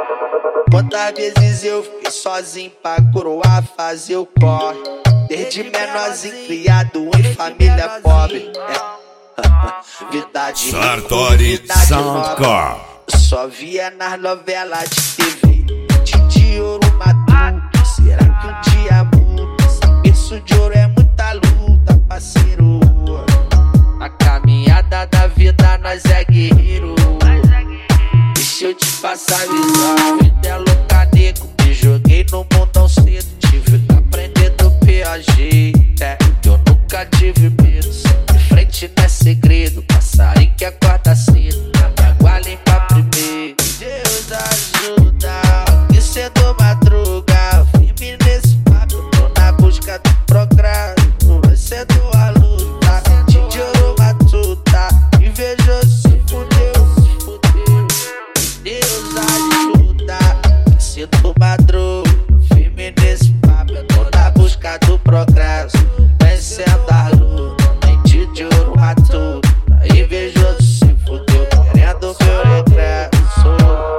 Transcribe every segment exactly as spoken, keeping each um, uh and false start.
Quantas vezes eu fiquei sozinho pra coroar, fazer o corre. Desde menorzinho criado em família pobre. É. Vida de Sartori Soundcore. Só via nas novelas de T V. De ouro maduro, será que um dia muda? Berço de ouro é muita luta, parceiro. Na caminhada da vida nós é guerreiro. Deixa eu te passar a visão. Vida é louca, nego. Me joguei no mundão cedo. Tive que aprender do pior jeito. É, eu nunca tive medo. De frente não é segredo. Passarinho que acorda cedo. Me aguardem pra primeiro. Deus ajuda. Que cedo madruga. Firme nesse papo. Tô na busca do progresso. Vai cedo a luta. De ouro matuta. Invejoso se fudeu, se fudeu. Deus ajuda. Que cedo madruga. Firme nesse papo. Tô na busca do progresso. Vencendo a luta. Mente de ouro matuta. Invejoso se fudeu. Querendo meu regresso.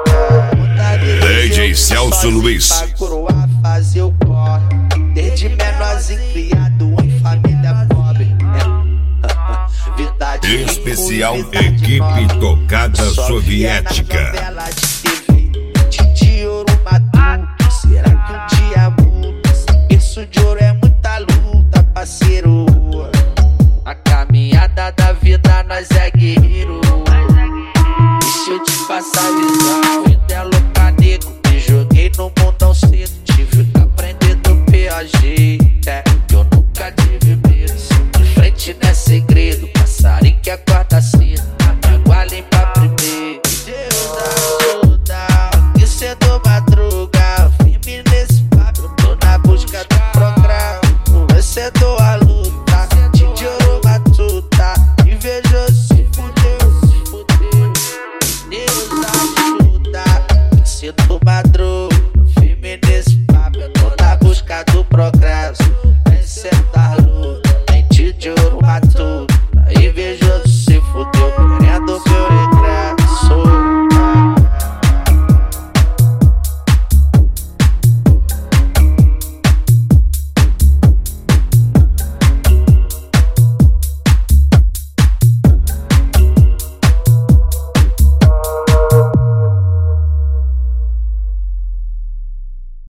D J Celso Luiz. Pra coroar, fazer o corre. Desde menorzinho criado em família pobre. É. Vida de rico, Especial vida de Equipe nobre. Tocada Só via nas Soviética. novelas de T V. De ouro maduro, será que um dia muda? Berço de ouro é muita luta, parceiro. Na caminhada da vida nós é guerreiro. Deixa eu te passar a visão. Vida é louca, nego. Me joguei no mundão cedo. Tive que aprender do pior jeito. É, eu nunca tive medo. De frente não é segredo. Passarinho que acorda cedo. Me aguardem pra primeiro. Deus ajuda. Que cedo madruga. Firme nesse papo. Tô na busca do progresso. Vencedor a luta. De ouro matuta. Invejoso se fudeu, se fudeu. Deus ajuda. Que cedo madruga.